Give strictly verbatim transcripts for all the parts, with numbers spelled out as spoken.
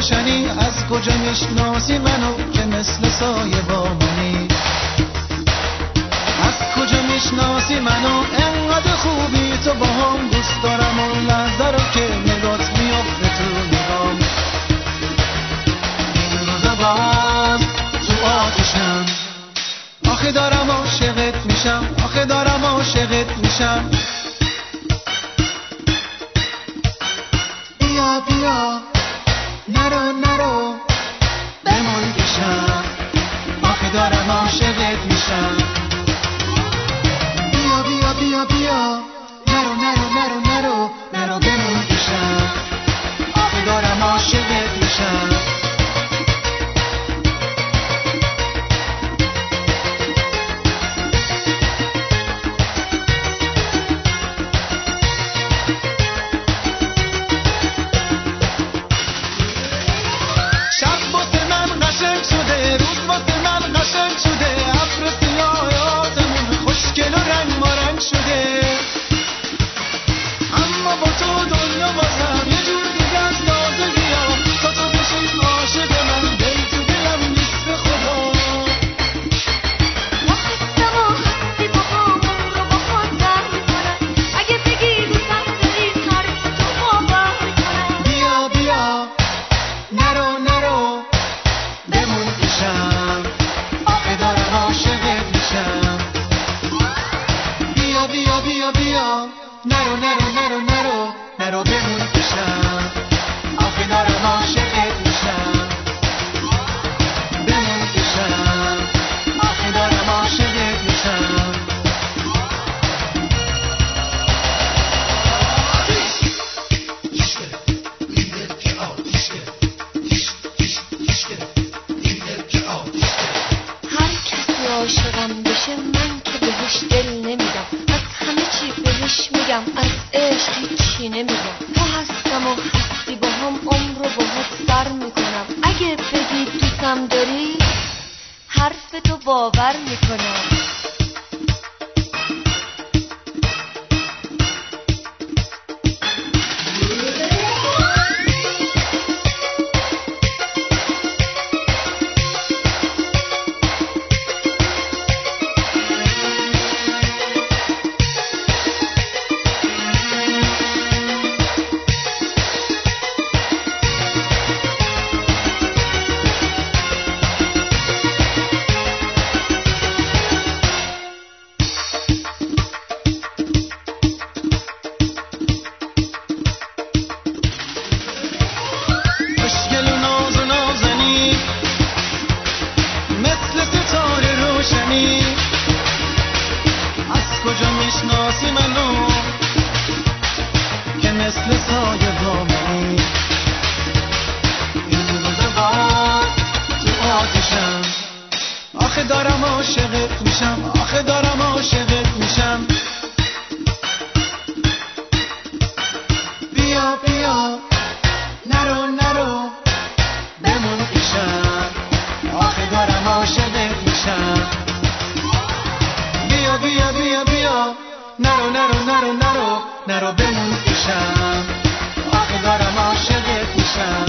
روشنی، از کجا میشناسی منو که مثل سایه با منی؟ از کجا میشناسی منو انقدر خوبی تو با هم؟ دوست دارم اون لحظه رو که نگات میافته تو نگام. این روزا باز تو آتشم، آخه دارم عاشقت میشم، آخه دارم عاشقت میشم. بیا بیا نرو نرو بمون پیشم، آخه دارم عاشقت میشم. بیا بیا بیا بیا نرو نرو نرو نرو نرو بمون پیشم، آخه دارم عاشقت میشم. نرو نرو نرو نرو نرو بمون پیشم، آخه دارم عاشقت میشم. بمون پیشم، آخه دارم عاشقت میشم. هر کسی عاشقم بشه من که بهش دل نمیدم، از همه چی بهش میگم، از عشق هیچی نمیگم. تو هستم و هستی با هم، عمر رو باهات سر میکنم. اگه بگی دوستم داری حرف تو باور میکنم. از کجا میشناسی منو که مثل سایه با منی؟ این روزا باز تو آتشم، آخه دارم عاشقت میشم، آخه دارم عاشقت میشم. بیا بیا نرو نرو بمون پیشم، آخه دارم عاشقت میشم. بیا بیا بیا بیا نرو نرو نرو نرو نرو بمون پیشم، آخه دارم عاشقت میشم.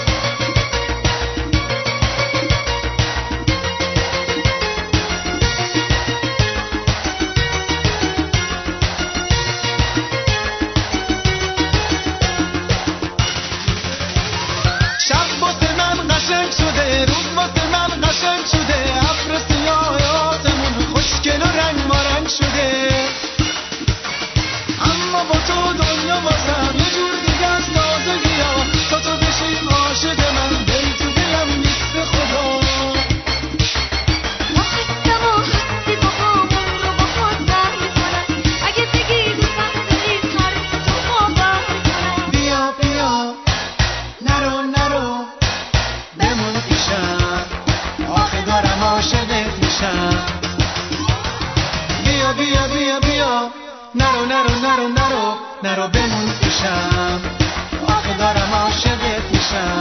شب واسه من قشنگ شده، روز واسه من قشنگ شده، ابر سیاه آسمون خوشگل و رنگ مارنگ شده. اما با تو دنیا واسم یه جور دیگه از تازگی ها، تا تو بشی عاشق من دل تو دلم نیست به خدا. ما هستم و هستی با هم، عمر رو باهات سر میکنم. اگه بگی دوستم داری حرف تو باور میکنم. بیا بیا نرو نرو بمون پیشم، آخه دارم عاشقت میشم. بیا بیا بیا بیا نرو نرو نرو نرو نرو بمون پیشم، آخه دارم عاشقت میشم.